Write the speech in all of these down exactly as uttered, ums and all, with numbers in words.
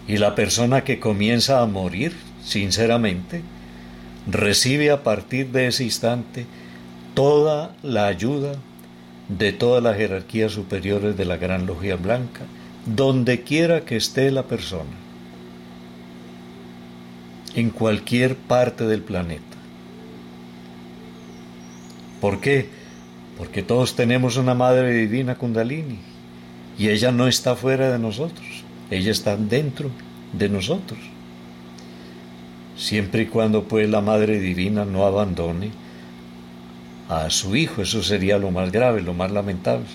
Y la persona que comienza a morir, sinceramente, recibe a partir de ese instante toda la ayuda de todas las jerarquías superiores de la Gran Logia Blanca, donde quiera que esté la persona, en cualquier parte del planeta. ¿Por qué? Porque todos tenemos una Madre Divina Kundalini, y ella no está fuera de nosotros, ella está dentro de nosotros. Siempre y cuando pues la Madre Divina no abandone a su hijo, eso sería lo más grave, lo más lamentable.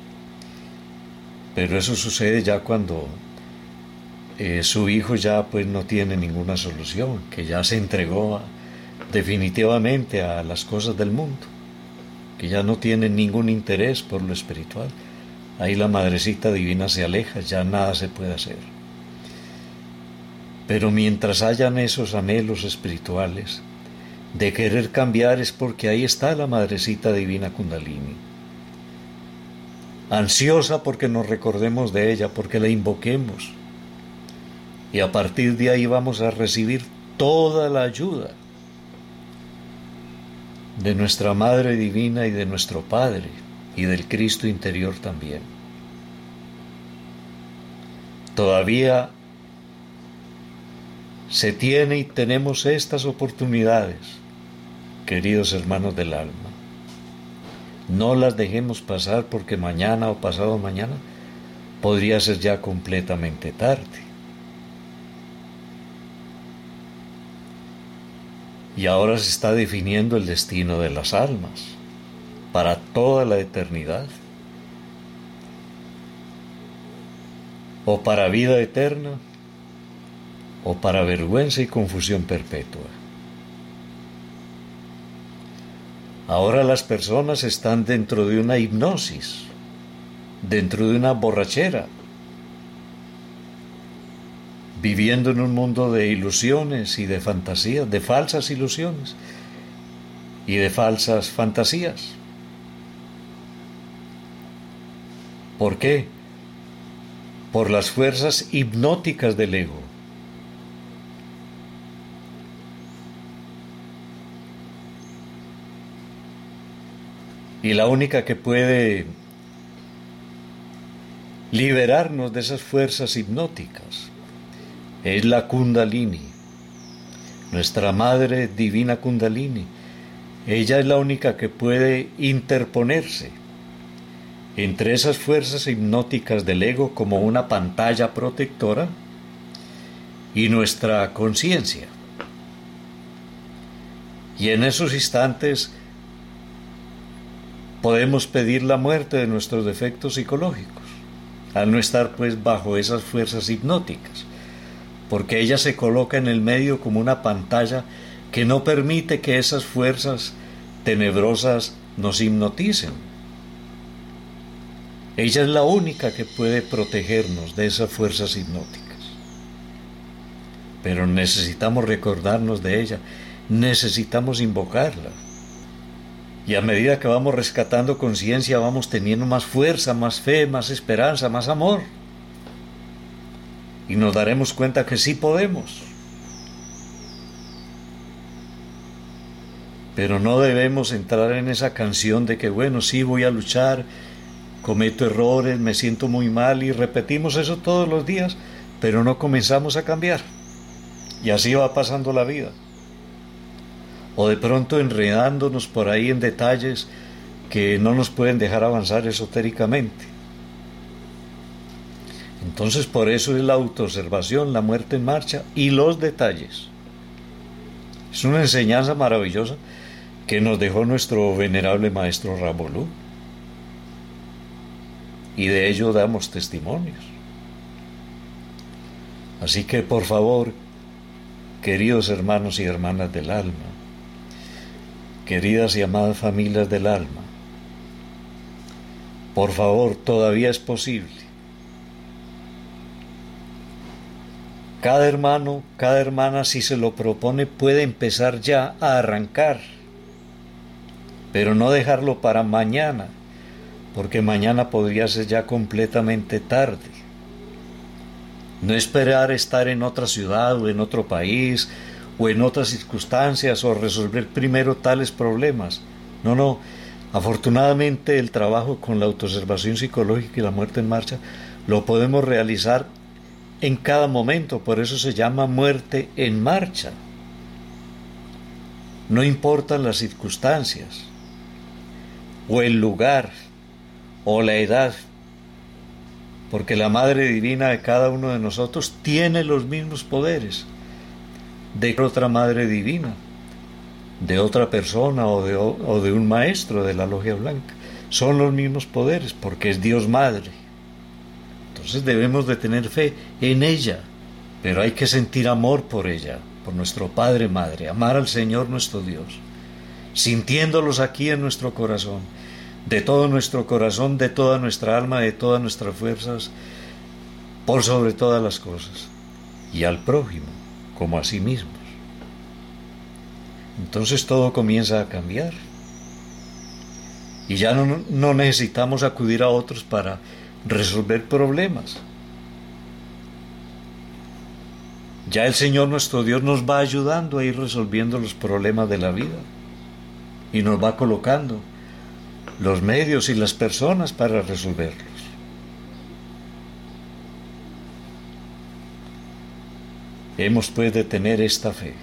Pero eso sucede ya cuando eh, su hijo ya pues no tiene ninguna solución, que ya se entregó a, definitivamente a las cosas del mundo, que ya no tiene ningún interés por lo espiritual. Ahí la Madrecita Divina se aleja, ya nada se puede hacer. Pero mientras hayan esos anhelos espirituales de querer cambiar, es porque ahí está la Madrecita Divina Kundalini, ansiosa porque nos recordemos de ella, porque la invoquemos, y a partir de ahí vamos a recibir toda la ayuda de nuestra Madre Divina y de nuestro Padre y del Cristo interior también. Todavía se tiene y tenemos estas oportunidades, queridos hermanos del alma. No las dejemos pasar, porque mañana o pasado mañana podría ser ya completamente tarde. Y ahora se está definiendo el destino de las almas para toda la eternidad, o para vida eterna, o para vergüenza y confusión perpetua. Ahora las personas están dentro de una hipnosis, dentro de una borrachera, viviendo en un mundo de ilusiones y de fantasías, de falsas ilusiones y de falsas fantasías. ¿Por qué? Por las fuerzas hipnóticas del ego. Y la única que puede liberarnos de esas fuerzas hipnóticas es la Kundalini, nuestra Madre Divina Kundalini. Ella es la única que puede interponerse entre esas fuerzas hipnóticas del ego como una pantalla protectora y nuestra conciencia. Y en esos instantes podemos pedir la muerte de nuestros defectos psicológicos, al no estar pues bajo esas fuerzas hipnóticas, porque ella se coloca en el medio como una pantalla que no permite que esas fuerzas tenebrosas nos hipnoticen. Ella es la única que puede protegernos de esas fuerzas hipnóticas. Pero necesitamos recordarnos de ella, necesitamos invocarla. Y a medida que vamos rescatando conciencia, vamos teniendo más fuerza, más fe, más esperanza, más amor. Y nos daremos cuenta que sí podemos. Pero no debemos entrar en esa canción de que, bueno, sí voy a luchar, cometo errores, me siento muy mal, y repetimos eso todos los días, pero no comenzamos a cambiar. Y así va pasando la vida. O de pronto enredándonos por ahí en detalles que no nos pueden dejar avanzar esotéricamente. Entonces, por eso es la autoobservación, la muerte en marcha y los detalles. Es una enseñanza maravillosa que nos dejó nuestro venerable maestro Rambolú, y de ello damos testimonios. Así que, por favor, queridos hermanos y hermanas del alma, queridas y amadas familias del alma, por favor, todavía es posible. Cada hermano, cada hermana, si se lo propone, puede empezar ya a arrancar, pero no dejarlo para mañana, porque mañana podría ser ya completamente tarde. No esperar estar en otra ciudad o en otro país o en otras circunstancias o resolver primero tales problemas. No, no. Afortunadamente el trabajo con la autoobservación psicológica y la muerte en marcha lo podemos realizar en cada momento, por eso se llama muerte en marcha. No importan las circunstancias, o el lugar, o la edad, porque la Madre Divina de cada uno de nosotros tiene los mismos poderes de otra Madre Divina, de otra persona o de, o de un maestro de la Logia Blanca. Son los mismos poderes, porque es Dios Madre. Entonces debemos de tener fe en ella, pero hay que sentir amor por ella, por nuestro Padre Madre, amar al Señor nuestro Dios, sintiéndolos aquí en nuestro corazón, de todo nuestro corazón, de toda nuestra alma, de todas nuestras fuerzas, por sobre todas las cosas, y al prójimo, como a sí mismos. Entonces todo comienza a cambiar, y ya no, no necesitamos acudir a otros para resolver problemas. Ya el Señor nuestro Dios nos va ayudando a ir resolviendo los problemas de la vida y nos va colocando los medios y las personas para resolverlos. Hemos pues de tener esta fe.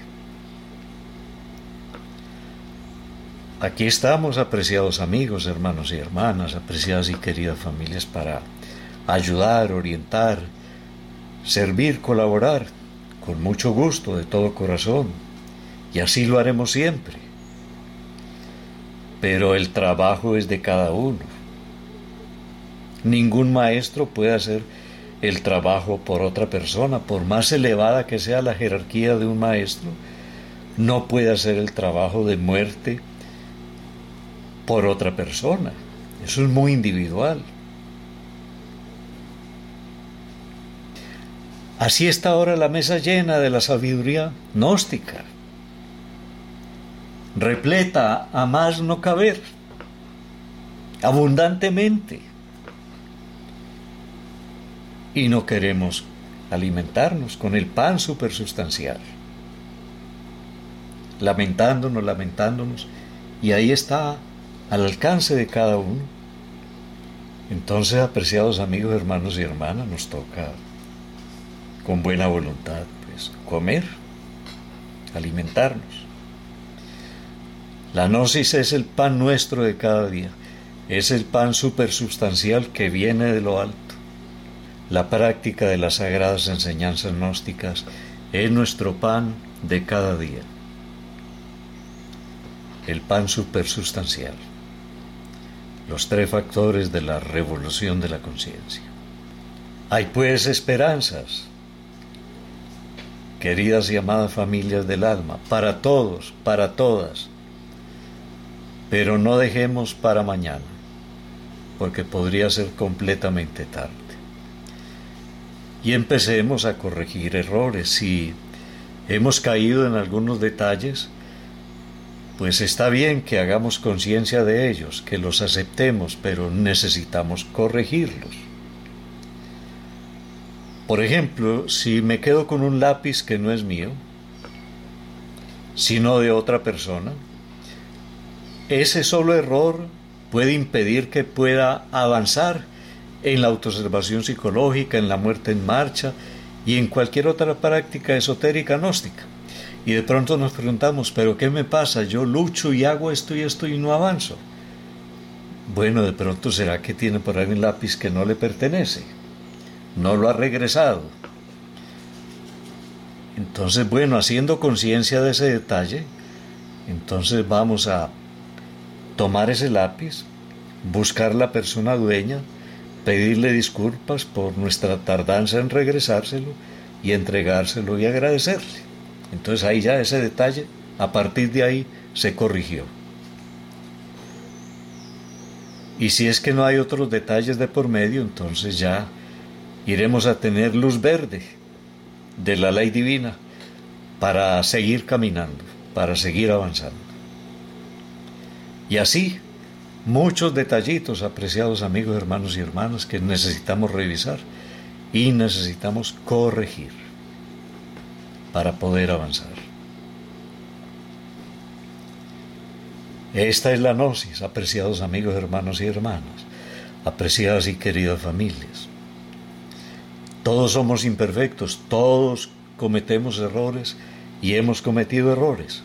Aquí estamos, apreciados amigos, hermanos y hermanas, apreciadas y queridas familias, para ayudar, orientar, servir, colaborar, con mucho gusto, de todo corazón, y así lo haremos siempre. Pero el trabajo es de cada uno. Ningún maestro puede hacer el trabajo por otra persona, por más elevada que sea la jerarquía de un maestro, no puede hacer el trabajo de muerte por otra persona. Eso es muy individual. Así está ahora la mesa llena de la sabiduría gnóstica, repleta a más no caber, abundantemente. Y no queremos alimentarnos con el pan supersustancial, lamentándonos, lamentándonos, y ahí está, al alcance de cada uno. Entonces, apreciados amigos, hermanos y hermanas, nos toca con buena voluntad pues comer, alimentarnos. La gnosis es el pan nuestro de cada día, es el pan supersustancial que viene de lo alto. La práctica de las sagradas enseñanzas gnósticas es nuestro pan de cada día, el pan supersustancial. Los tres factores de la revolución de la conciencia. Hay pues esperanzas, queridas y amadas familias del alma, para todos, para todas, pero no dejemos para mañana, porque podría ser completamente tarde. Y empecemos a corregir errores. Si hemos caído en algunos detalles, pues está bien que hagamos conciencia de ellos, que los aceptemos, pero necesitamos corregirlos. Por ejemplo, si me quedo con un lápiz que no es mío, sino de otra persona, ese solo error puede impedir que pueda avanzar en la autoobservación psicológica, en la muerte en marcha y en cualquier otra práctica esotérica gnóstica. Y de pronto nos preguntamos, ¿pero qué me pasa? Yo lucho y hago esto y esto y no avanzo. Bueno, de pronto será que tiene por ahí un lápiz que no le pertenece, no lo ha regresado. Entonces, bueno, haciendo conciencia de ese detalle, entonces vamos a tomar ese lápiz, buscar la persona dueña, pedirle disculpas por nuestra tardanza en regresárselo y entregárselo y agradecerle. Entonces ahí ya ese detalle, a partir de ahí, se corrigió. Y si es que no hay otros detalles de por medio, entonces ya iremos a tener luz verde de la ley divina para seguir caminando, para seguir avanzando. Y así, muchos detallitos, apreciados amigos, hermanos y hermanas, que necesitamos revisar y necesitamos corregir para poder avanzar. Esta es la gnosis, apreciados amigos, hermanos y hermanas, apreciadas y queridas familias. Todos somos imperfectos, todos cometemos errores y hemos cometido errores.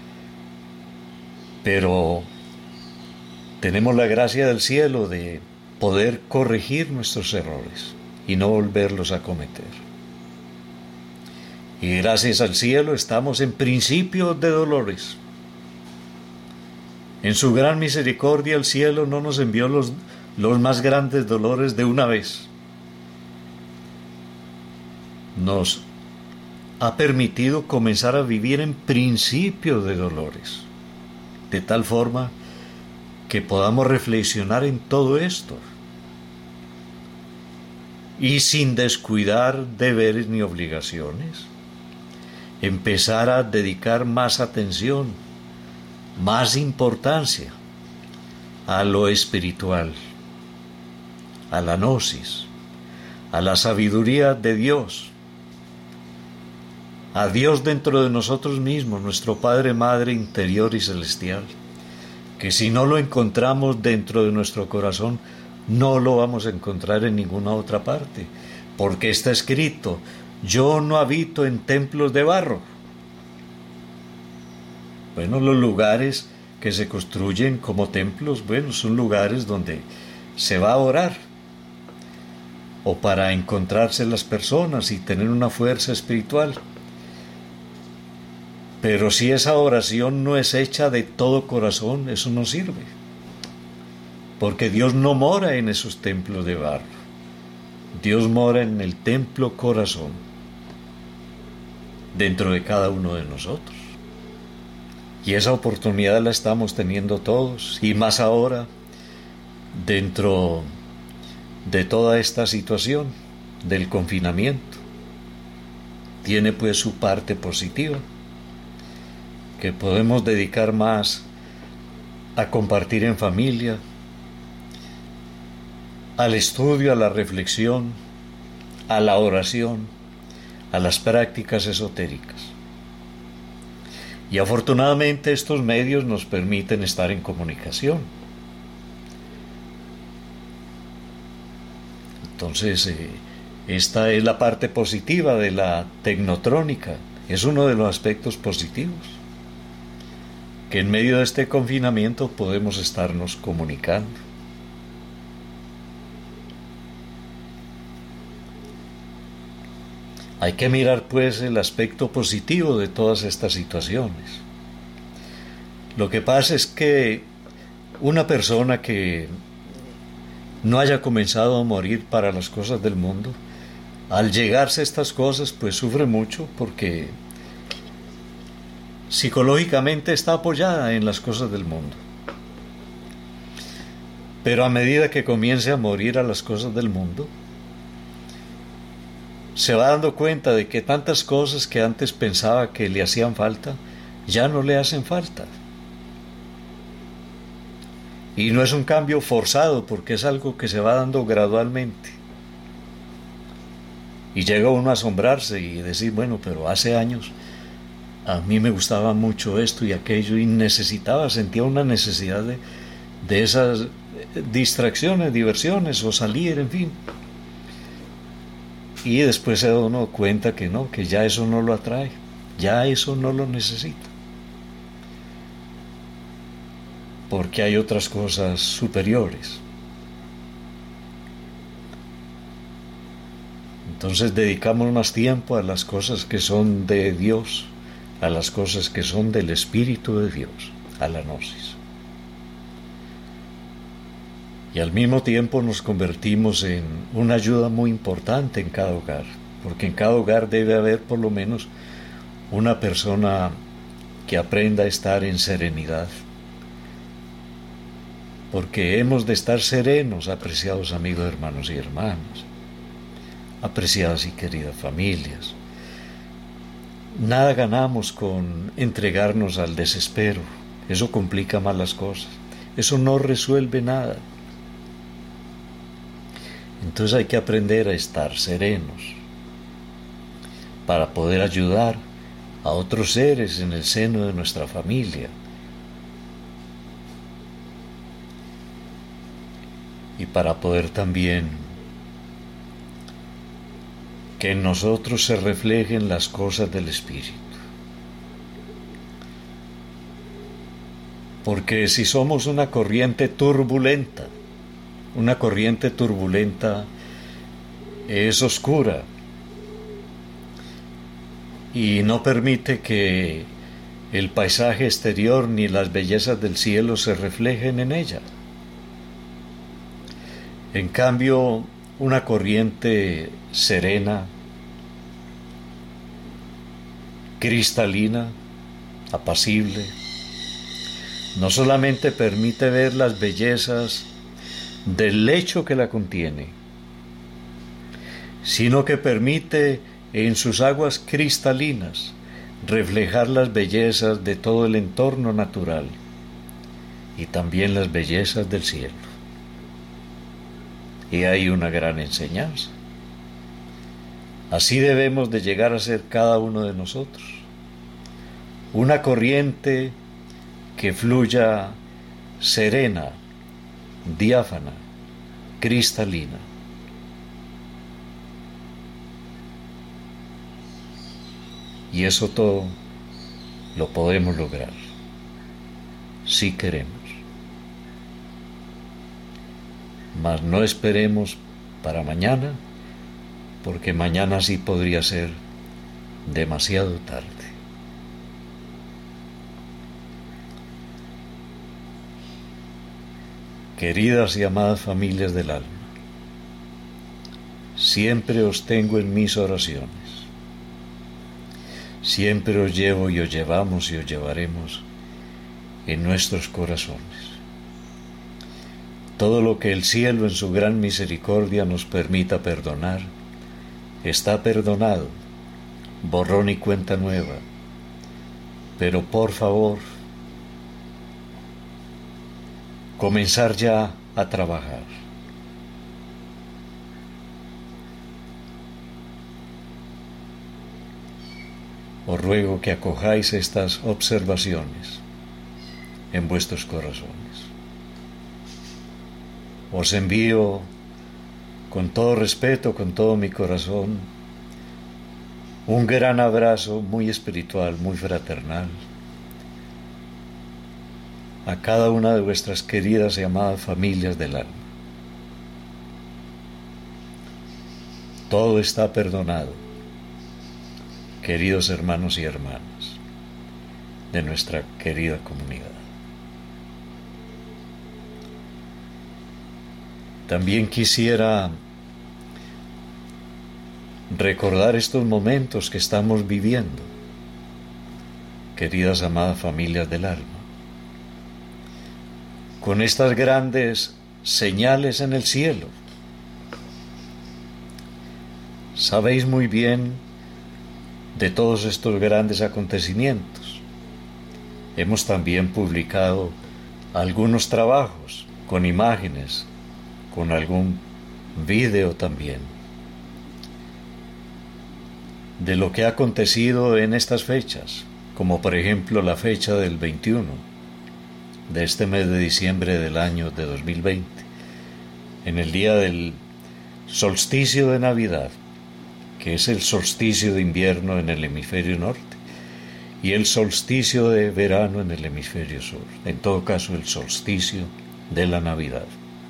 Pero tenemos la gracia del cielo de poder corregir nuestros errores y no volverlos a cometer. Y gracias al cielo estamos en principio de dolores. En su gran misericordia el cielo no nos envió los, los más grandes dolores de una vez. Nos ha permitido comenzar a vivir en principio de dolores, de tal forma que podamos reflexionar en todo esto y sin descuidar deberes ni obligaciones, empezar a dedicar más atención, más importancia a lo espiritual, a la gnosis, a la sabiduría de Dios, a Dios dentro de nosotros mismos, nuestro Padre, Madre interior y celestial, que si no lo encontramos dentro de nuestro corazón, no lo vamos a encontrar en ninguna otra parte, porque está escrito: yo no habito en templos de barro. Bueno, los lugares que se construyen como templos, bueno, son lugares donde se va a orar, o para encontrarse las personas y tener una fuerza espiritual. Pero si esa oración no es hecha de todo corazón, eso no sirve. Porque Dios no mora en esos templos de barro. Dios mora en el templo corazón, dentro de cada uno de nosotros. Y esa oportunidad la estamos teniendo todos, y más ahora, dentro de toda esta situación del confinamiento. Tiene pues su parte positiva, que podemos dedicar más a compartir en familia, al estudio, a la reflexión, a la oración, a las prácticas esotéricas. Y afortunadamente estos medios nos permiten estar en comunicación. Entonces, eh, esta es la parte positiva de la tecnotrónica, es uno de los aspectos positivos, que en medio de este confinamiento podemos estarnos comunicando. Hay que mirar pues el aspecto positivo de todas estas situaciones. Lo que pasa es que una persona que no haya comenzado a morir para las cosas del mundo, al llegarse a estas cosas pues sufre mucho, porque psicológicamente está apoyada en las cosas del mundo. Pero a medida que comience a morir a las cosas del mundo, se va dando cuenta de que tantas cosas que antes pensaba que le hacían falta, ya no le hacen falta. Y no es un cambio forzado, porque es algo que se va dando gradualmente. Y llega uno a asombrarse y decir, bueno, pero hace años a mí me gustaba mucho esto y aquello, y necesitaba, sentía una necesidad de, de esas distracciones, diversiones, o salir, en fin. Y después se da uno cuenta que no, que ya eso no lo atrae, ya eso no lo necesita, porque hay otras cosas superiores. Entonces dedicamos más tiempo a las cosas que son de Dios, a las cosas que son del Espíritu de Dios, a la gnosis. Y al mismo tiempo nos convertimos en una ayuda muy importante en cada hogar, porque en cada hogar debe haber por lo menos una persona que aprenda a estar en serenidad, porque hemos de estar serenos, apreciados amigos, hermanos y hermanas, apreciadas y queridas familias. Nada ganamos con entregarnos al desespero, eso complica más las cosas, eso no resuelve nada. Entonces hay que aprender a estar serenos para poder ayudar a otros seres en el seno de nuestra familia. Y para poder también que en nosotros se reflejen las cosas del Espíritu. Porque si somos una corriente turbulenta, una corriente turbulenta es oscura y no permite que el paisaje exterior ni las bellezas del cielo se reflejen en ella. En cambio, una corriente serena, cristalina, apacible, no solamente permite ver las bellezas del lecho que la contiene, sino que permite en sus aguas cristalinas reflejar las bellezas de todo el entorno natural y también las bellezas del cielo. Y hay una gran enseñanza. Así debemos de llegar a ser cada uno de nosotros. Una corriente que fluya serena, diáfana, cristalina. Y eso todo lo podemos lograr, si queremos. Mas no esperemos para mañana, porque mañana sí podría ser demasiado tarde. Queridas y amadas familias del alma, siempre os tengo en mis oraciones. Siempre os llevo y os llevamos y os llevaremos en nuestros corazones. Todo lo que el cielo en su gran misericordia nos permita perdonar, está perdonado, borrón y cuenta nueva. Pero por favor, comenzar ya a trabajar. Os ruego que acojáis estas observaciones en vuestros corazones. Os envío con todo respeto, con todo mi corazón, un gran abrazo muy espiritual, muy fraternal, a cada una de vuestras queridas y amadas familias del alma. Todo está perdonado, queridos hermanos y hermanas de nuestra querida comunidad. También quisiera recordar estos momentos que estamos viviendo, queridas amadas familias del alma, con estas grandes señales en el cielo. Sabéis muy bien de todos estos grandes acontecimientos. Hemos también publicado algunos trabajos con imágenes, con algún vídeo también, de lo que ha acontecido en estas fechas, como por ejemplo la fecha del veintiuno de este mes de diciembre del año de dos mil veinte, en el día del solsticio de Navidad, que es el solsticio de invierno en el hemisferio norte y el solsticio de verano en el hemisferio sur, en todo caso el solsticio de la Navidad.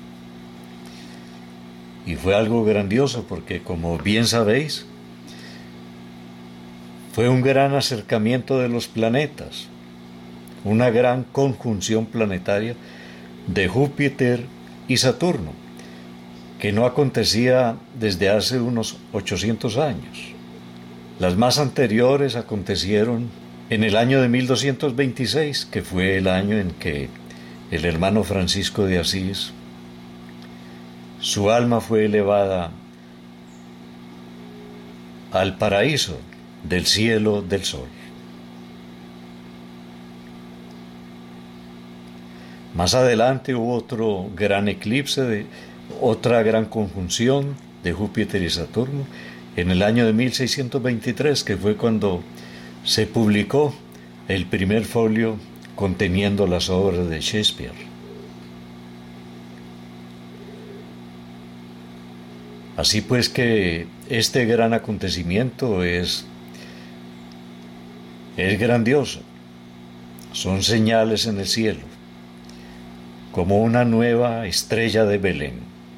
Y fue algo grandioso porque, como bien sabéis, fue un gran acercamiento de los planetas, una gran conjunción planetaria de Júpiter y Saturno, que no acontecía desde hace unos ochocientos años. Las más anteriores acontecieron en el año de mil doscientos veintiséis, que fue el año en que el hermano Francisco de Asís, su alma fue elevada al paraíso del cielo del sol. Más adelante hubo otro gran eclipse de, otra gran conjunción de Júpiter y Saturno en el año de mil seiscientos veintitrés, que fue cuando se publicó el primer folio conteniendo las obras de Shakespeare. Así pues que este gran acontecimiento es, es grandioso. Son señales en el cielo, como una nueva estrella de Belén.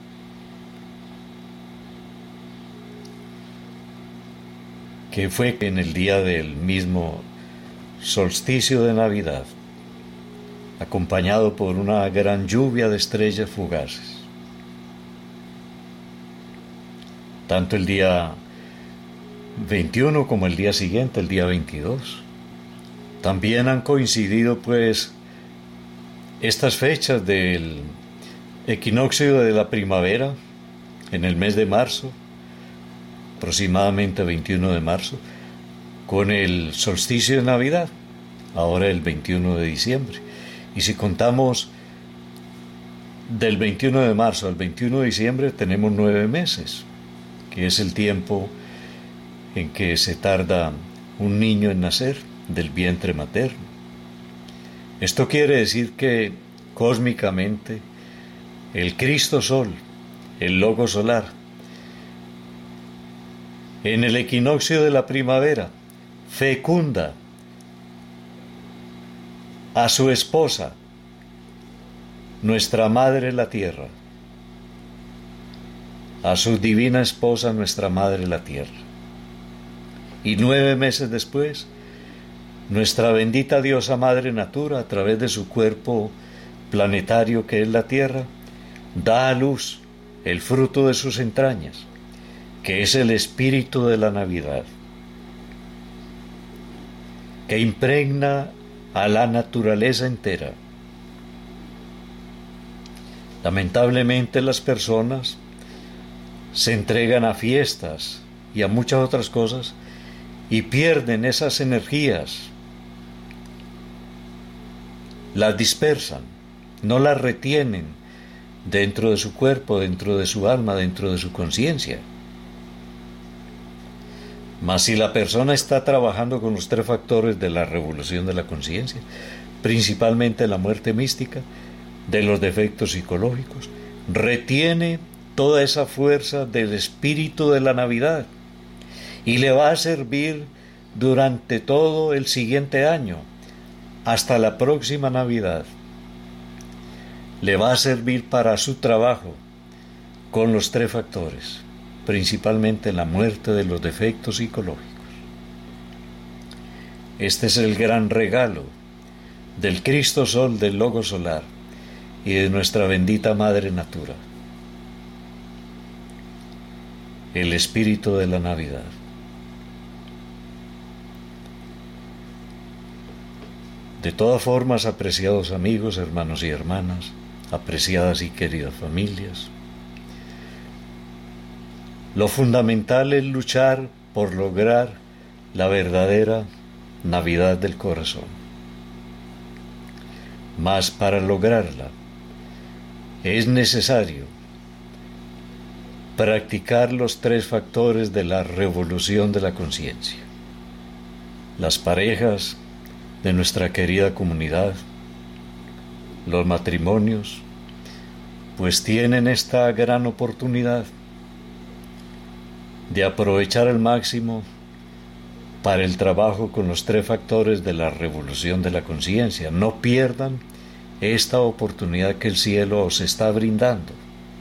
Que fue en el día del mismo solsticio de Navidad, acompañado por una gran lluvia de estrellas fugaces. Tanto el día veintiuno como el día siguiente, el día veintidós. También han coincidido pues estas fechas del equinoccio de la primavera en el mes de marzo, aproximadamente veintiuno de marzo, con el solsticio de Navidad, ahora el veintiuno de diciembre. Y si contamos del veintiuno de marzo al veintiuno de diciembre, tenemos nueve meses, que es el tiempo en que se tarda un niño en nacer del vientre materno. Esto quiere decir que cósmicamente el Cristo Sol, el Logo solar, en el equinoccio de la primavera fecunda a su esposa, nuestra Madre la Tierra, a su divina esposa, nuestra Madre la Tierra. Y nueve meses después, nuestra bendita diosa Madre Natura, a través de su cuerpo planetario que es la Tierra, da a luz el fruto de sus entrañas, que es el espíritu de la Navidad, que impregna a la naturaleza entera. Lamentablemente las personas se entregan a fiestas y a muchas otras cosas y pierden esas energías, las dispersan, no las retienen dentro de su cuerpo, dentro de su alma, dentro de su conciencia. Mas si la persona está trabajando con los tres factores de la revolución de la conciencia, principalmente la muerte mística, de los defectos psicológicos, retiene toda esa fuerza del espíritu de la Navidad y le va a servir durante todo el siguiente año, hasta la próxima Navidad. Le va a servir para su trabajo con los tres factores, principalmente la muerte de los defectos psicológicos. Este es el gran regalo del Cristo Sol, del Logo solar y de nuestra bendita Madre Natura, el espíritu de la Navidad. De todas formas, apreciados amigos, hermanos y hermanas, apreciadas y queridas familias, lo fundamental es luchar por lograr la verdadera Navidad del corazón. Mas para lograrla es necesario practicar los tres factores de la revolución de la conciencia. Las parejas de nuestra querida comunidad, los matrimonios, pues tienen esta gran oportunidad de aprovechar al máximo para el trabajo con los tres factores de la revolución de la conciencia. No pierdan esta oportunidad que el cielo os está brindando.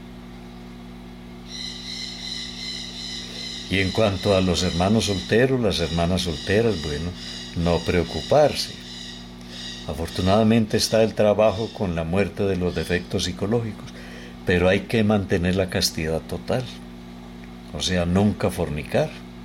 Y en cuanto a los hermanos solteros, las hermanas solteras, bueno, no preocuparse. Afortunadamente está el trabajo con la muerte de los defectos psicológicos, pero hay que mantener la castidad total, o sea, nunca fornicar.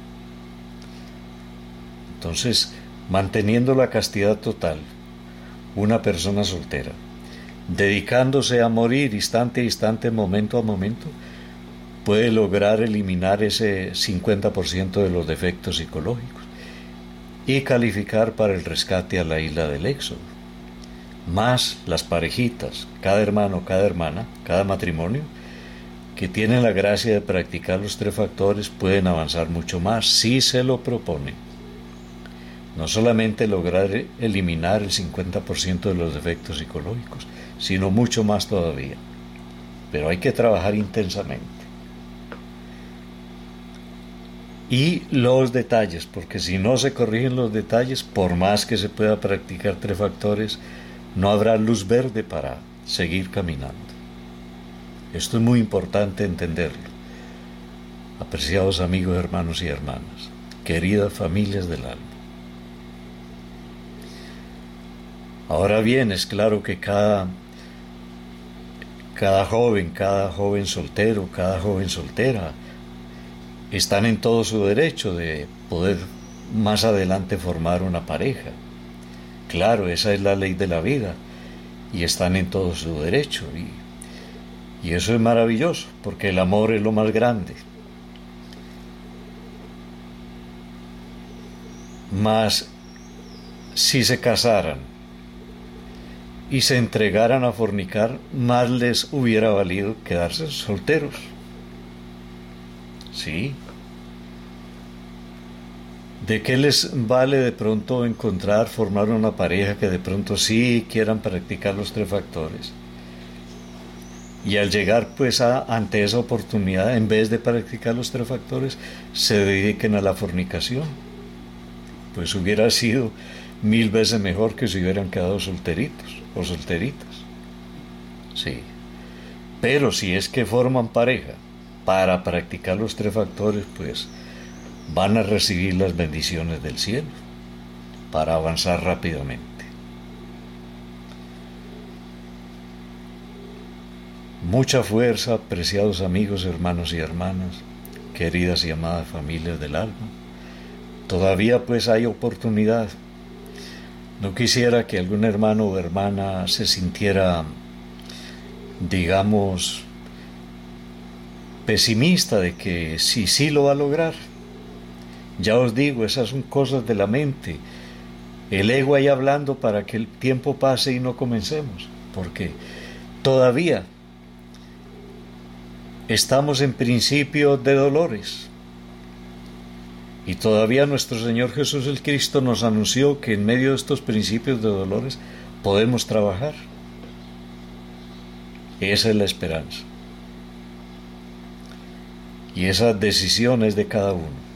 Entonces, manteniendo la castidad total, una persona soltera, dedicándose a morir instante a instante, momento a momento, puede lograr eliminar ese cincuenta por ciento de los defectos psicológicos y calificar para el rescate a la isla del Éxodo. Más las parejitas, cada hermano, cada hermana, cada matrimonio, que tienen la gracia de practicar los tres factores pueden avanzar mucho más si se lo proponen. No solamente lograr eliminar el cincuenta por ciento de los defectos psicológicos, sino mucho más todavía. Pero hay que trabajar intensamente. Y los detalles, porque si no se corrigen los detalles, por más que se pueda practicar tres factores, no habrá luz verde para seguir caminando. Esto es muy importante entenderlo. Apreciados amigos, hermanos y hermanas, queridas familias del alma. Ahora bien, es claro que cada, cada joven, cada joven soltero, cada joven soltera, están en todo su derecho de poder más adelante formar una pareja. Claro, esa es la ley de la vida y están en todo su derecho. Y, y eso es maravilloso, porque el amor es lo más grande. Mas, si se casaran y se entregaran a fornicar, más les hubiera valido quedarse solteros. Sí. ¿De qué les vale de pronto encontrar, formar una pareja que de pronto sí quieran practicar los tres factores? Y al llegar pues a, ante esa oportunidad, en vez de practicar los tres factores, se dediquen a la fornicación. Pues hubiera sido mil veces mejor que se hubieran quedado solteritos o solteritas. Sí. Pero si es que forman pareja para practicar los tres factores, pues van a recibir las bendiciones del cielo para avanzar rápidamente. Mucha fuerza, preciados amigos, hermanos y hermanas, queridas y amadas familias del alma. Todavía pues hay oportunidad. No quisiera que algún hermano o hermana se sintiera, digamos, pesimista de que sí, sí lo va a lograr. Ya os digo, esas son cosas de la mente. El ego ahí hablando para que el tiempo pase y no comencemos. Porque todavía estamos en principio de dolores. Y todavía nuestro Señor Jesús el Cristo nos anunció que en medio de estos principios de dolores podemos trabajar. Esa es la esperanza. Y esa decisión es de cada uno.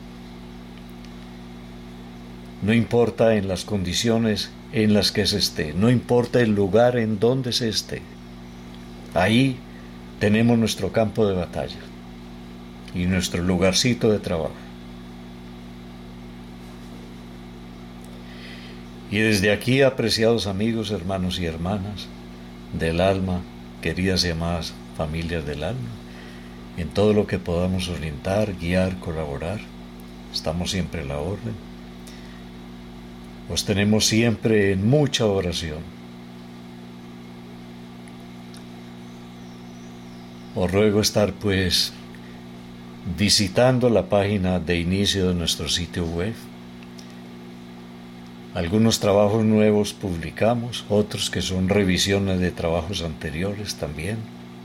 No importa en las condiciones en las que se esté, no importa el lugar en donde se esté. Ahí tenemos nuestro campo de batalla y nuestro lugarcito de trabajo. Y desde aquí, apreciados amigos, hermanos y hermanas del alma, queridas y amadas familias del alma, en todo lo que podamos orientar, guiar, colaborar, estamos siempre a la orden. Os tenemos siempre en mucha oración. Os ruego estar pues visitando la página de inicio de nuestro sitio web. Algunos trabajos nuevos publicamos, otros que son revisiones de trabajos anteriores también.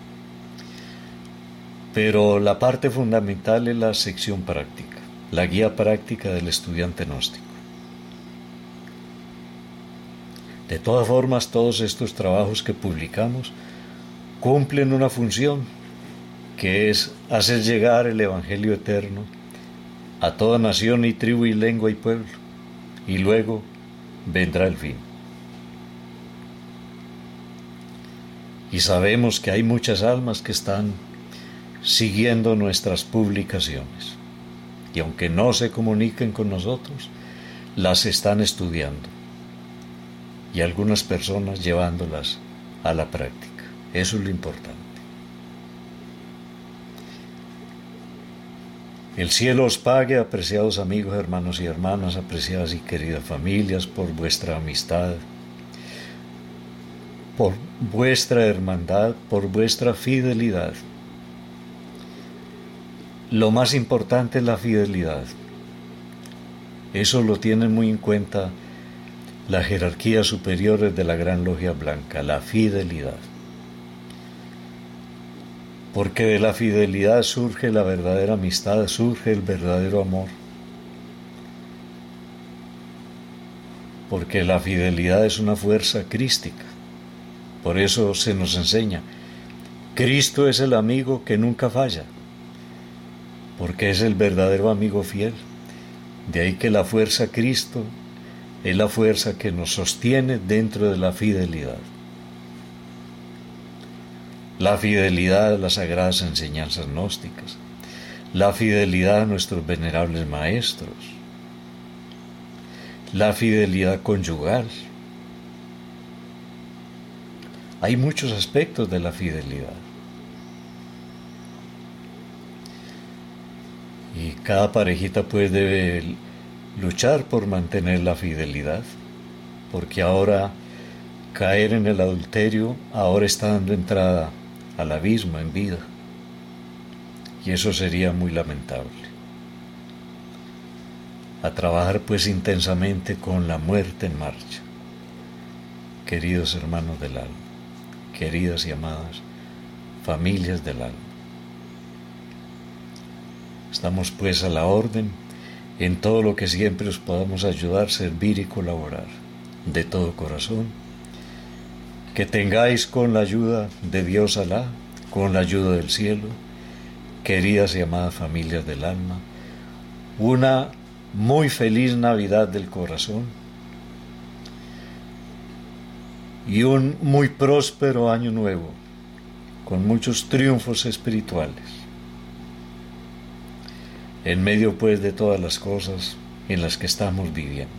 Pero la parte fundamental es la sección práctica, la guía práctica del estudiante gnóstico. De todas formas, todos estos trabajos que publicamos cumplen una función, que es hacer llegar el Evangelio eterno a toda nación y tribu y lengua y pueblo, y luego vendrá el fin. Y sabemos que hay muchas almas que están siguiendo nuestras publicaciones, y aunque no se comuniquen con nosotros, las están estudiando, y algunas personas llevándolas a la práctica. Eso es lo importante. El cielo os pague, apreciados amigos, hermanos y hermanas, apreciadas y queridas familias, por vuestra amistad, por vuestra hermandad, por vuestra fidelidad. Lo más importante es la fidelidad. Eso lo tienen muy en cuenta las jerarquías superiores de la Gran Logia Blanca, la fidelidad. porque de la fidelidad surge la verdadera amistad, surge el verdadero amor, porque la fidelidad es una fuerza crística. Por eso se nos enseña, Cristo es el amigo que nunca falla, porque es el verdadero amigo fiel. De ahí que la fuerza Cristo es la fuerza que nos sostiene dentro de la fidelidad. La fidelidad a las sagradas enseñanzas gnósticas, la fidelidad a nuestros venerables maestros, la fidelidad conyugal. Hay muchos aspectos de la fidelidad. Y cada parejita pues debe luchar por mantener la fidelidad, porque ahora caer en el adulterio ahora está dando entrada al abismo en vida, y eso sería muy lamentable. A trabajar pues intensamente con la muerte en marcha. Queridos hermanos del alma, queridas y amadas familias del alma, estamos pues a la orden en todo lo que siempre os podamos ayudar, servir y colaborar de todo corazón. Que tengáis con la ayuda de Dios Alá, con la ayuda del cielo, queridas y amadas familias del alma, una muy feliz Navidad del corazón y un muy próspero año nuevo, con muchos triunfos espirituales, en medio pues de todas las cosas en las que estamos viviendo.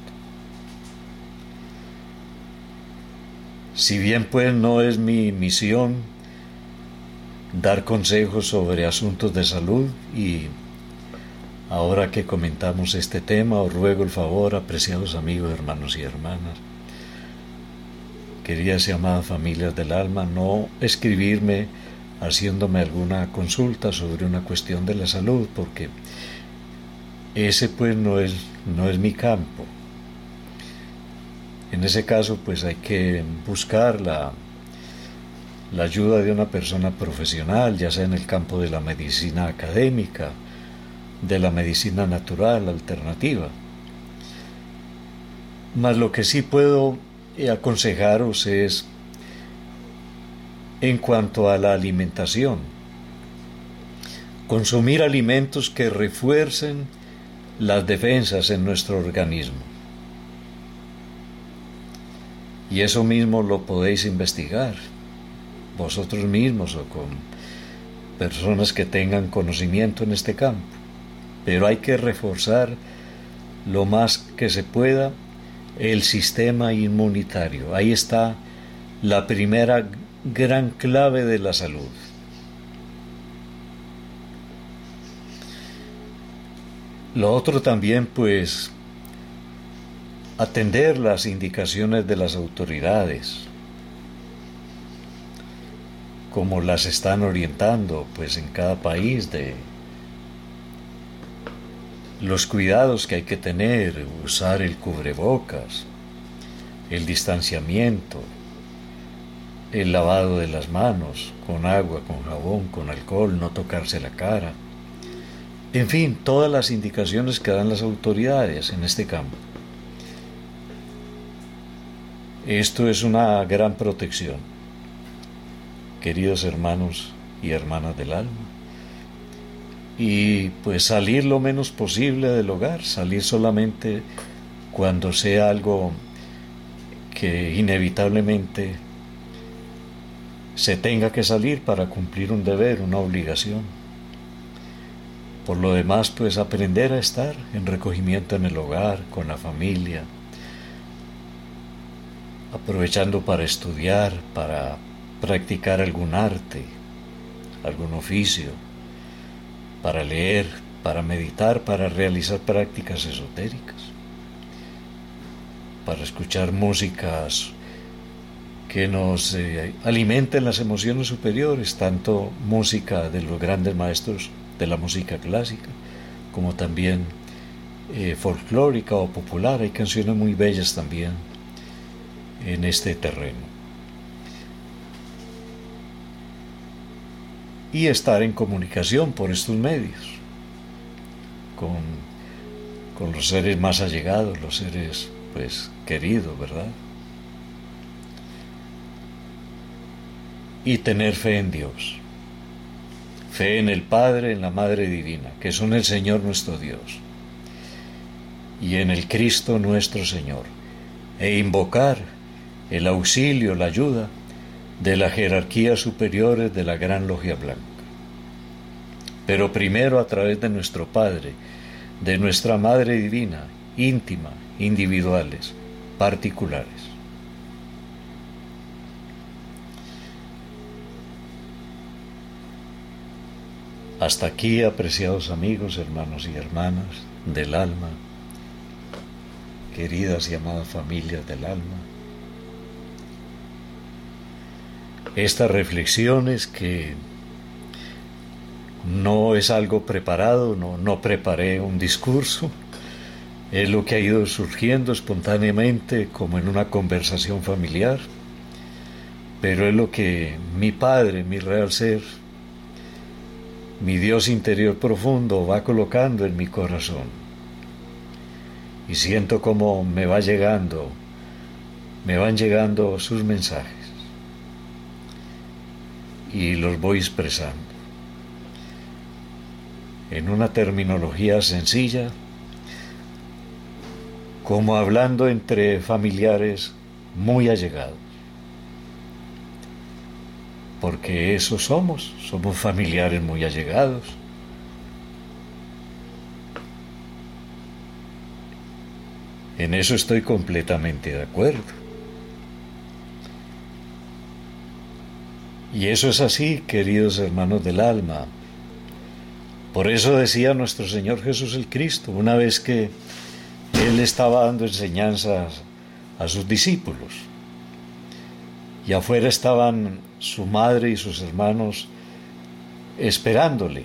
Si bien pues no es mi misión dar consejos sobre asuntos de salud, y ahora que comentamos este tema os ruego el favor, apreciados amigos, hermanos y hermanas, queridas y amadas familias del alma, no escribirme haciéndome alguna consulta sobre una cuestión de la salud, porque ese pues no es, no es mi campo. En ese caso pues hay que buscar la, la ayuda de una persona profesional, ya sea en el campo de la medicina académica, de la medicina natural alternativa. Mas lo que sí puedo aconsejaros es en cuanto a la alimentación. Consumir alimentos que refuercen las defensas en nuestro organismo. Y eso mismo lo podéis investigar vosotros mismos o con personas que tengan conocimiento en este campo. Pero hay que reforzar lo más que se pueda el sistema inmunitario. Ahí está la primera gran clave de la salud. Lo otro también, pues, atender las indicaciones de las autoridades, como las están orientando, pues, en cada país, de los cuidados que hay que tener, usar el cubrebocas, el distanciamiento, el lavado de las manos, con agua, con jabón, con alcohol, no tocarse la cara. En fin, todas las indicaciones que dan las autoridades en este campo. Esto es una gran protección, queridos hermanos y hermanas del alma. Y pues salir lo menos posible del hogar, salir solamente cuando sea algo que inevitablemente se tenga que salir para cumplir un deber, una obligación. Por lo demás, pues aprender a estar en recogimiento en el hogar, con la familia, aprovechando para estudiar, para practicar algún arte, algún oficio, para leer, para meditar, para realizar prácticas esotéricas, para escuchar músicas que nos eh, alimenten las emociones superiores, tanto música de los grandes maestros de la música clásica, como también eh, folclórica o popular. Hay canciones muy bellas también en este terreno. y estar en comunicación por estos medios con, con los seres más allegados, los seres pues queridos, ¿verdad? Y tener fe en Dios, fe en el Padre, en la Madre Divina, que son el Señor nuestro Dios, y en el Cristo nuestro Señor, e invocar el auxilio, la ayuda de las jerarquías superiores de la Gran Logia Blanca. Pero primero a través de nuestro Padre, de nuestra Madre Divina, íntima, individuales, particulares. Hasta aquí, apreciados amigos, hermanos y hermanas del alma, queridas y amadas familias del alma, estas reflexiones que no es algo preparado, no, no preparé un discurso, es lo que ha ido surgiendo espontáneamente como en una conversación familiar, pero es lo que mi Padre, mi real ser, mi Dios interior profundo va colocando en mi corazón. Y siento como me va llegando, me van llegando sus mensajes. Y los voy expresando. En una terminología sencilla, como hablando entre familiares muy allegados. Porque eso somos, somos familiares muy allegados. En eso estoy completamente de acuerdo. Y eso es así, queridos hermanos del alma. Por eso decía nuestro Señor Jesús el Cristo, una vez que Él estaba dando enseñanzas a sus discípulos, y afuera estaban su madre y sus hermanos esperándole.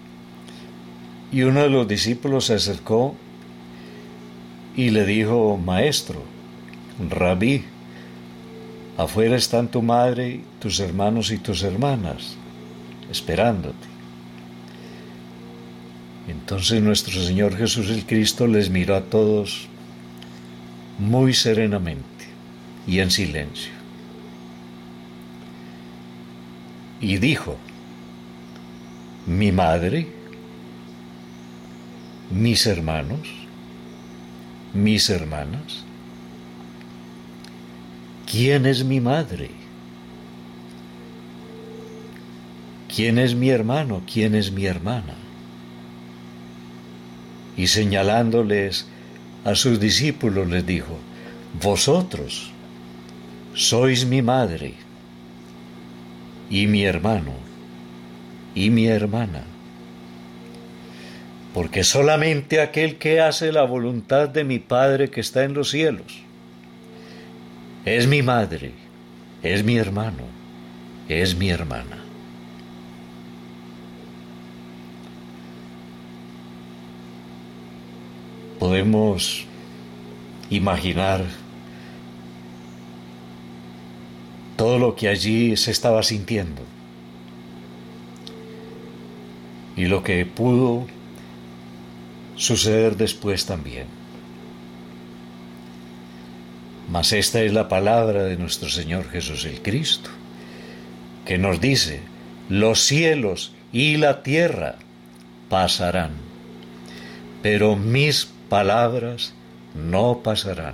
Y uno de los discípulos se acercó y le dijo: Maestro, Rabí, afuera están tu madre, tus hermanos y tus hermanas, esperándote. Entonces nuestro Señor Jesús el Cristo les miró a todos muy serenamente y en silencio. Y dijo: mi madre, mis hermanos, mis hermanas. ¿Quién es mi madre? ¿Quién es mi hermano? ¿Quién es mi hermana? Y señalándoles a sus discípulos les dijo: vosotros sois mi madre, y mi hermano, y mi hermana. Porque solamente aquel que hace la voluntad de mi Padre que está en los cielos es mi madre, es mi hermano, es mi hermana. Podemos imaginar todo lo que allí se estaba sintiendo y lo que pudo suceder después también. Mas esta es la palabra de nuestro Señor Jesús el Cristo, que nos dice: los cielos y la tierra pasarán, pero mis palabras no pasarán.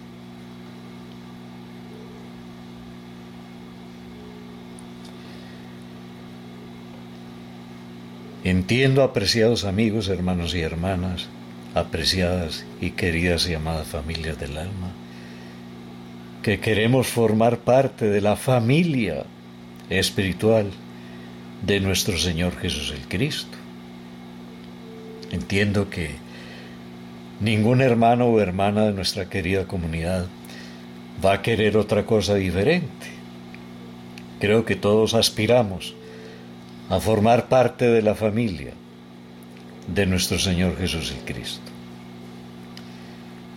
Entiendo, apreciados amigos, hermanos y hermanas, apreciadas y queridas y amadas familias del alma, que queremos formar parte de la familia espiritual de nuestro Señor Jesús el Cristo. Entiendo que ningún hermano o hermana de nuestra querida comunidad va a querer otra cosa diferente. Creo que todos aspiramos a formar parte de la familia de nuestro Señor Jesús el Cristo.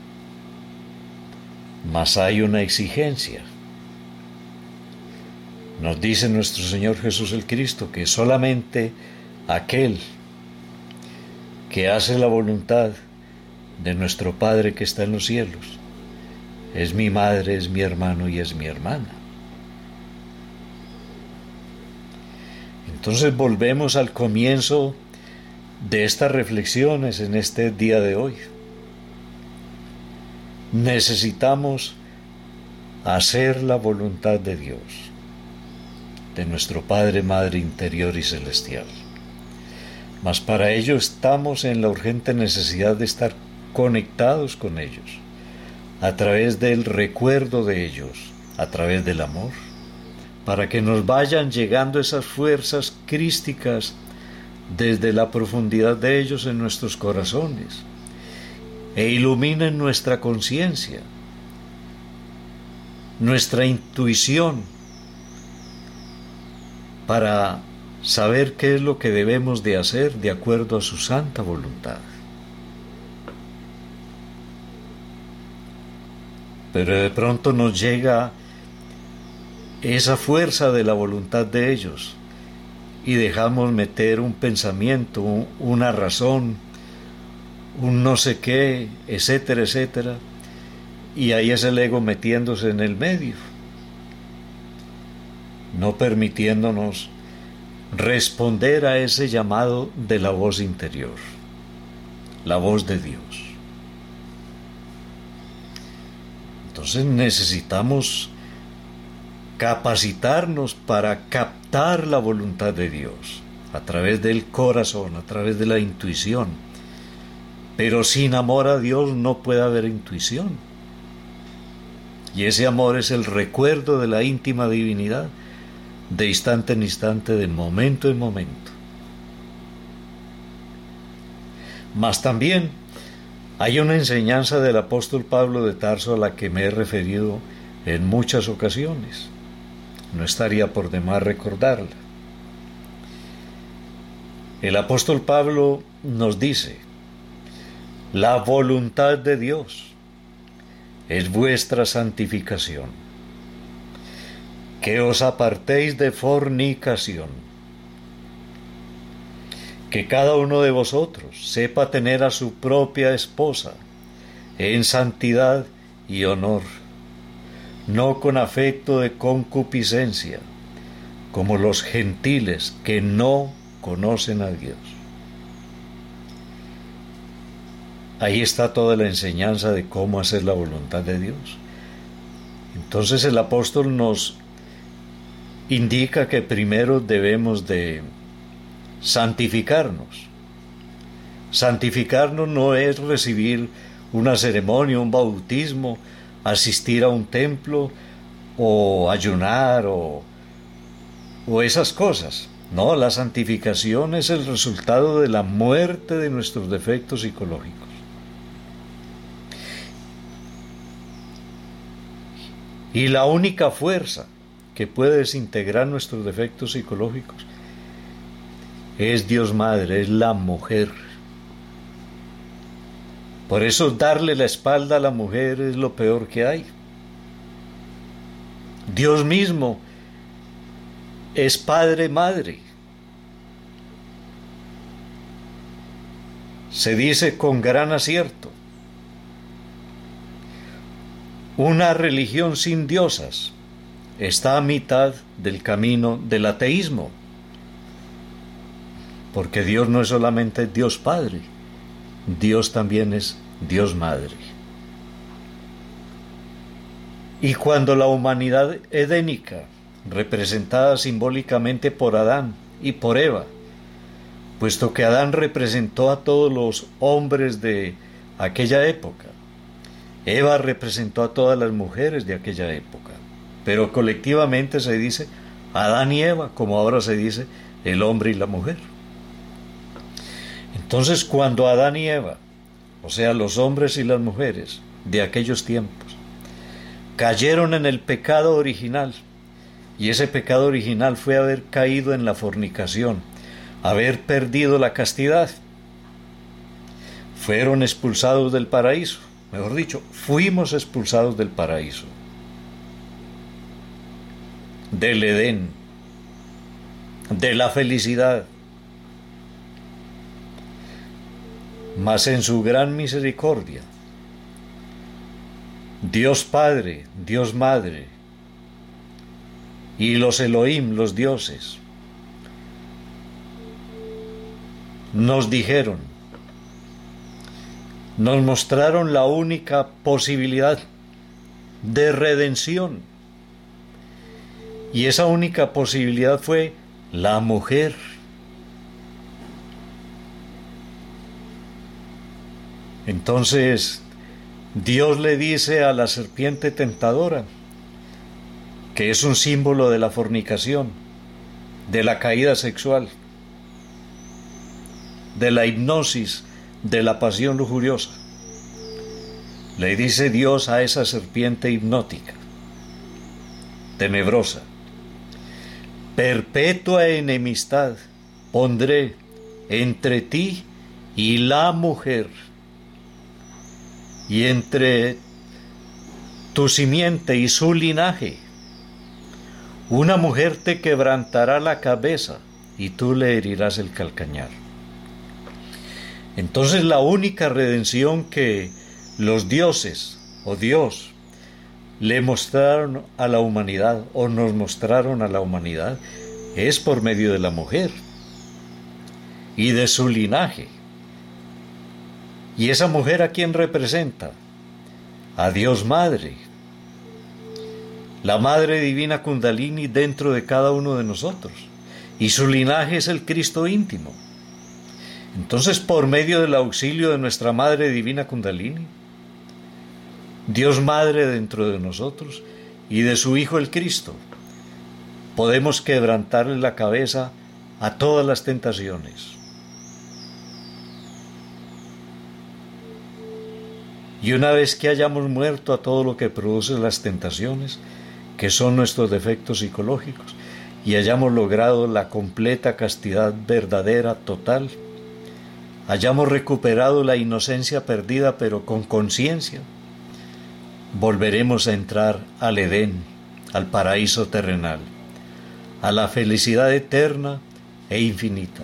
Mas hay una exigencia. Nos dice nuestro Señor Jesús el Cristo que solamente aquel que hace la voluntad de nuestro Padre que está en los cielos es mi madre, es mi hermano y es mi hermana. Entonces volvemos al comienzo de estas reflexiones en este día de hoy. Necesitamos hacer la voluntad de Dios, de nuestro Padre, Madre interior y celestial. Mas para ello estamos en la urgente necesidad de estar conectados con ellos, a través del recuerdo de ellos, a través del amor, para que nos vayan llegando esas fuerzas crísticas desde la profundidad de ellos en nuestros corazones e iluminen nuestra conciencia, nuestra intuición, para saber qué es lo que debemos de hacer de acuerdo a su santa voluntad. Pero de pronto nos llega esa fuerza de la voluntad de ellos y dejamos meter un pensamiento, una razón, un no sé qué, etcétera, etcétera, y ahí es el ego metiéndose en el medio, no permitiéndonos responder a ese llamado de la voz interior, la voz de Dios. Entonces necesitamos capacitarnos para captar la voluntad de Dios a través del corazón, a través de la intuición. Pero sin amor a Dios no puede haber intuición. Y ese amor es el recuerdo de la íntima divinidad, de instante en instante, de momento en momento. Mas también hay una enseñanza del apóstol Pablo de Tarso a la que me he referido en muchas ocasiones. No estaría por demás recordarla. El apóstol Pablo nos dice: la voluntad de Dios es vuestra santificación, que os apartéis de fornicación, que cada uno de vosotros sepa tener a su propia esposa en santidad y honor, no con afecto de concupiscencia, como los gentiles que no conocen a Dios. Ahí está toda la enseñanza de cómo hacer la voluntad de Dios. Entonces el apóstol nos indica que primero debemos de santificarnos. Santificarnos no es recibir una ceremonia, un bautismo, asistir a un templo o ayunar o, o esas cosas. No, la santificación es el resultado de la muerte de nuestros defectos psicológicos. Y la única fuerza que puede desintegrar nuestros defectos psicológicos es Dios Madre, es la mujer. Por eso darle la espalda a la mujer es lo peor que hay. Dios mismo es Padre, Madre. Se dice con gran acierto: una religión sin diosas está a mitad del camino del ateísmo, porque Dios no es solamente Dios Padre, Dios también es Dios Madre. Y cuando la humanidad edénica, representada simbólicamente por Adán y por Eva, puesto que Adán representó a todos los hombres de aquella época, Eva representó a todas las mujeres de aquella época, pero colectivamente se dice Adán y Eva, como ahora se dice el hombre y la mujer. Entonces, cuando Adán y Eva, o sea, los hombres y las mujeres de aquellos tiempos, cayeron en el pecado original, y ese pecado original fue haber caído en la fornicación, haber perdido la castidad, fueron expulsados del paraíso. Mejor dicho, fuimos expulsados del paraíso. del Edén, de la felicidad. Mas en su gran misericordia, Dios Padre, Dios Madre, y los Elohim, los dioses, nos dijeron, nos mostraron la única posibilidad de redención. Y esa única posibilidad fue la mujer. Entonces, Dios le dice a la serpiente tentadora, que es un símbolo de la fornicación, de la caída sexual, de la hipnosis, de la pasión lujuriosa. Le dice Dios a esa serpiente hipnótica, tenebrosa: perpetua enemistad pondré entre ti y la mujer, y entre tu simiente y su linaje. Una mujer te quebrantará la cabeza y tú le herirás el calcañar. Entonces la única redención que los dioses o Dios le mostraron a la humanidad o nos mostraron a la humanidad es por medio de la mujer y de su linaje. ¿Y esa mujer a quién representa? A Dios Madre, la Madre Divina Kundalini dentro de cada uno de nosotros, y su linaje es el Cristo íntimo. Entonces, por medio del auxilio de nuestra Madre Divina Kundalini, Dios Madre dentro de nosotros y de su Hijo el Cristo, podemos quebrantarle la cabeza a todas las tentaciones. Y una vez que hayamos muerto a todo lo que produce las tentaciones, que son nuestros defectos psicológicos, y hayamos logrado la completa castidad verdadera, total, hayamos recuperado la inocencia perdida, pero con conciencia, volveremos a entrar al Edén, al paraíso terrenal, a la felicidad eterna e infinita.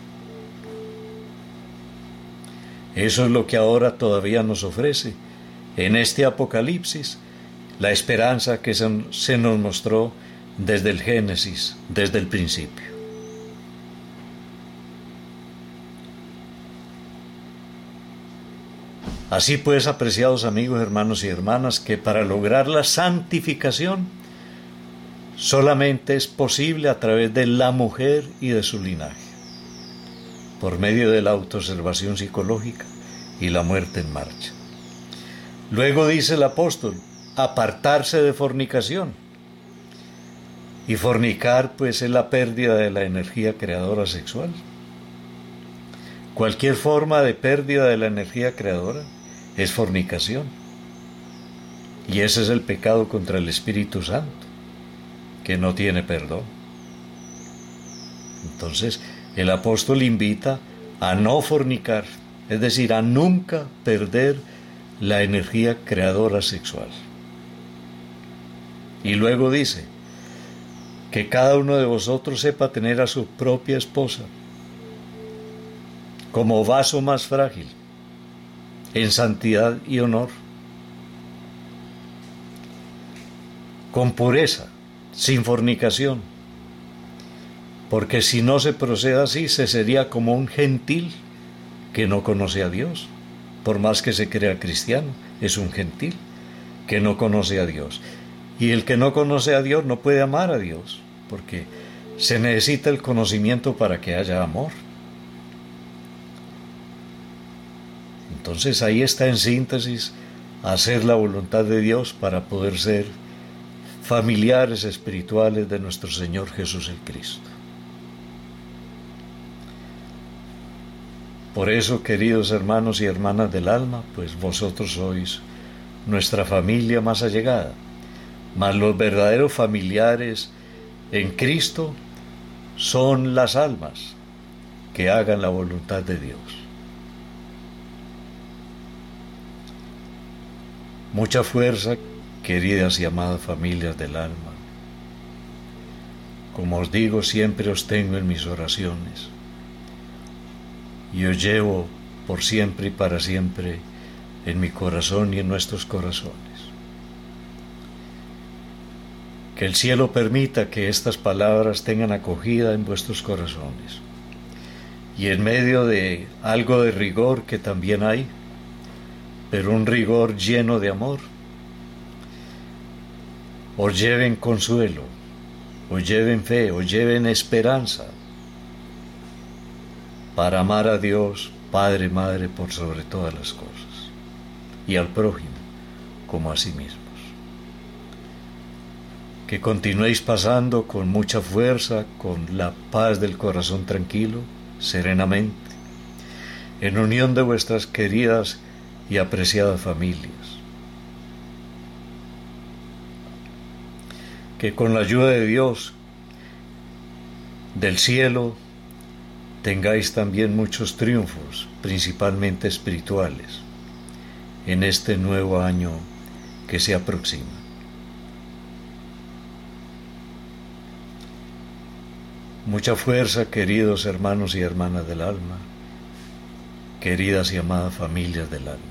Eso es lo que ahora todavía nos ofrece en este Apocalipsis, la esperanza que se nos mostró desde el Génesis, desde el principio. Así pues, apreciados amigos, hermanos y hermanas, que para lograr la santificación solamente es posible a través de la mujer y de su linaje, por medio de la autoobservación psicológica y la muerte en marcha. Luego dice el apóstol, apartarse de fornicación. Y fornicar, pues, es la pérdida de la energía creadora sexual. Cualquier forma de pérdida de la energía creadora es fornicación. Y ese es el pecado contra el Espíritu Santo, que no tiene perdón. Entonces, el apóstol invita a no fornicar, es decir, a nunca perder la energía creadora sexual. Y luego dice, que cada uno de vosotros sepa tener a su propia esposa como vaso más frágil, en santidad y honor, con pureza, sin fornicación, porque si no se procede así, se sería como un gentil que no conoce a Dios. Por más que se crea cristiano, es un gentil que no conoce a Dios. Y el que no conoce a Dios no puede amar a Dios, porque se necesita el conocimiento para que haya amor. Entonces ahí está en síntesis hacer la voluntad de Dios para poder ser familiares espirituales de nuestro Señor Jesús el Cristo. Por eso, queridos hermanos y hermanas del alma, pues vosotros sois nuestra familia más allegada, mas los verdaderos familiares en Cristo son las almas que hagan la voluntad de Dios. Mucha fuerza, queridas y amadas familias del alma. Como os digo, siempre os tengo en mis oraciones y os llevo por siempre y para siempre en mi corazón y en nuestros corazones. Que el cielo permita que estas palabras tengan acogida en vuestros corazones y en medio de algo de rigor que también hay, pero un rigor lleno de amor, os lleven consuelo, os lleven fe, os lleven esperanza para amar a Dios, Padre, Madre, por sobre todas las cosas, y al prójimo como a sí mismos. Que continuéis pasando con mucha fuerza, con la paz del corazón tranquilo, serenamente, en unión de vuestras queridas y apreciadas familias. Que con la ayuda de Dios, del cielo, tengáis también muchos triunfos, principalmente espirituales, en este nuevo año que se aproxima. Mucha fuerza, queridos hermanos y hermanas del alma, queridas y amadas familias del alma.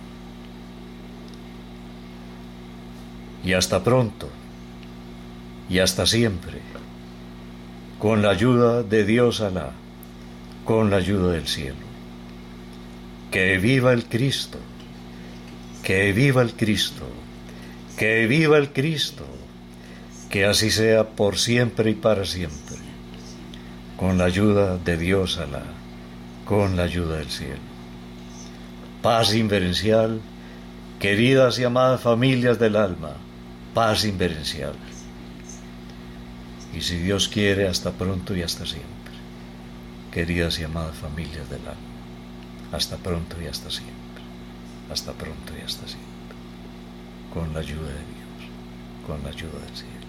Y hasta pronto, y hasta siempre, con la ayuda de Dios Alá, con la ayuda del cielo. Que viva el Cristo, que viva el Cristo, que viva el Cristo, que así sea por siempre y para siempre, con la ayuda de Dios Alá, con la ayuda del cielo. Paz inverencial, queridas y amadas familias del alma, paz inverencial. Y si Dios quiere, hasta pronto y hasta siempre. Queridas y amadas familias del alma, hasta pronto y hasta siempre. Hasta pronto y hasta siempre. Con la ayuda de Dios, con la ayuda del cielo.